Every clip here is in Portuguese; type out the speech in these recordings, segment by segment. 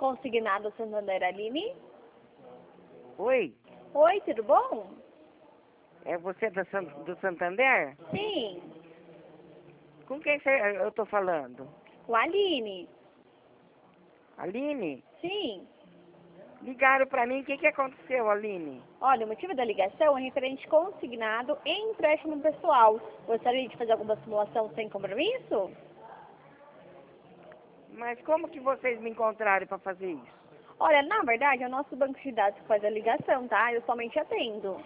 Consignado Santander, Aline? Oi, Oi, tudo bom? é você do Santander? Sim, Com quem eu tô falando? o Aline. Aline? Sim. Ligaram pra mim, o que aconteceu, Aline? Olha, o motivo da ligação é referente consignado em empréstimo pessoal. Gostaria de fazer alguma simulação sem compromisso? Mas como que vocês me encontraram pra fazer isso? Olha, na verdade, é o nosso banco de dados que faz a ligação, tá? Eu somente atendo.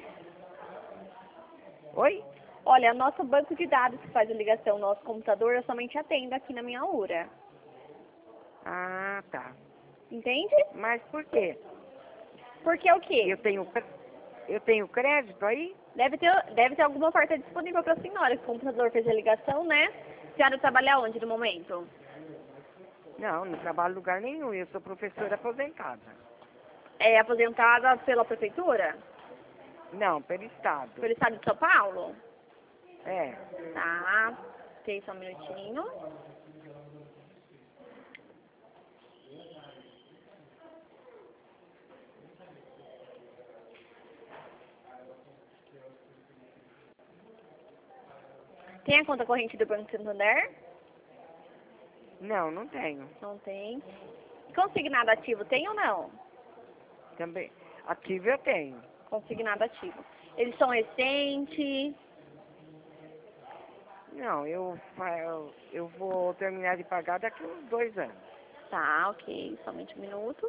Oi? Olha, é o nosso banco de dados que faz a ligação, nosso computador, eu somente atendo aqui na minha URA. Ah, tá. Entende? Mas por quê? Porque é o quê? Eu tenho crédito aí? Deve ter alguma oferta disponível para a senhora, que o computador fez a ligação, né? A senhora trabalha onde no momento? Não, não trabalho em lugar nenhum, eu sou professora aposentada. É aposentada pela prefeitura? Não, pelo Estado. Pelo estado de São Paulo? É. Tá. Ok, só um minutinho. Tem a conta corrente do Banco Santander? Não, não tenho. Não tem. Consignado ativo tem ou não? Também. Ativo eu tenho. Consignado ativo. Eles são recentes? Não, eu vou terminar de pagar daqui uns 2 anos. Tá, ok. Somente um minuto.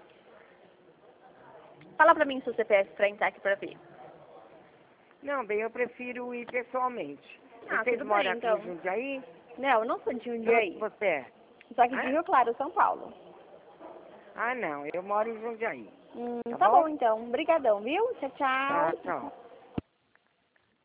Fala pra mim seu CPF pra entrar aqui pra ver. Não, bem, eu prefiro ir pessoalmente. Ah, Vocês tudo moram bem, aqui então. em Jundiaí? Não, eu não sou de De onde Jundiaí. você é? Só que de Ah, Rio Claro, São Paulo. não, eu moro em Jundiaí. Tá Tá bom, bom? então. Obrigadão, viu? Tchau, Tá, tchau. tchau.